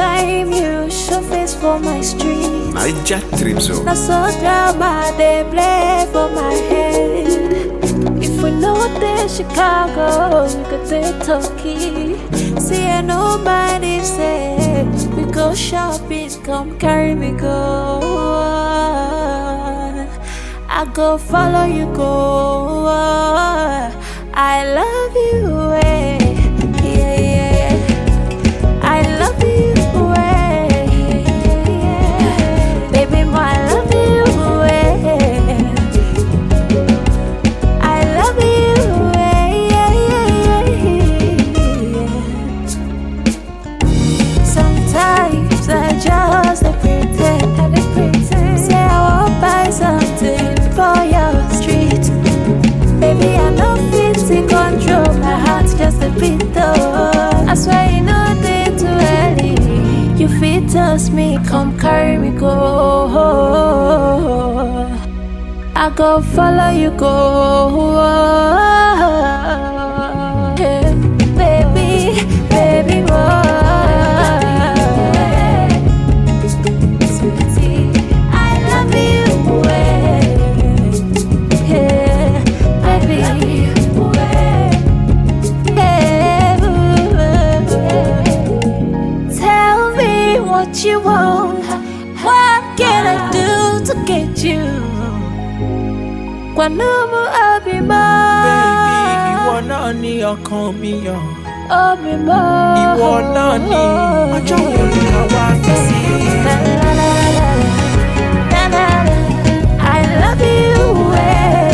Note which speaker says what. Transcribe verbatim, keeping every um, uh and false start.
Speaker 1: time you show face for my street.
Speaker 2: My jet trips up.
Speaker 1: Now so drama they play for my head. If we know the Chicago, you could take Turkey. See I know nobody say we go shopping, come carry me go. I go follow you go. I love you, eh. Yeah, yeah. I love you, eh. Baby, more I love you, eh. I love you, eh. Sometimes I just pretend, I pretend. Say I won't buy something for your street. Baby, I know fit to control my heart just a bit though. I swear you know they too early. You fit toss me, come carry me go. I go follow you go. Hey, baby, baby, boy. What you want? What can I do to get you? Kwanumu abima.
Speaker 3: Baby, ìwọ náà ni ọkàn mi yàn.
Speaker 1: Abima.
Speaker 3: Ìwọ náà ni ọjọ́ wo ni àwa fi sí.
Speaker 1: La la la la la la la. I love you. Eh.